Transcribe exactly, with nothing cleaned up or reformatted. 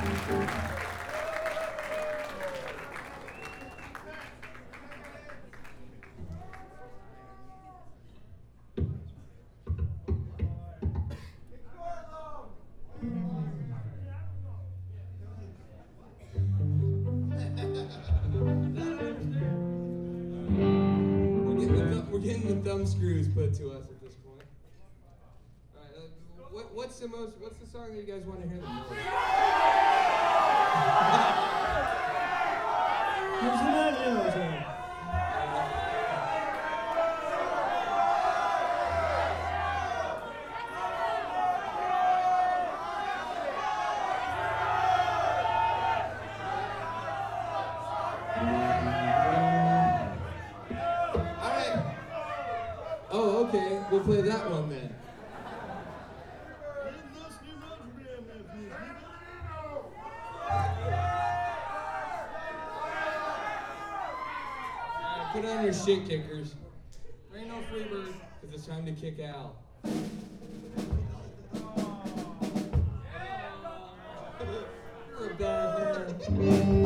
We're getting the thumb screws put to us at this point. All right, uh, what, what's the most? What's the song that you guys want to hear the most? What's that news? Oh, okay. We'll play that one then. Alright, put on your shit kickers. There ain't no free bird, because it's time to kick out. You're a bad man.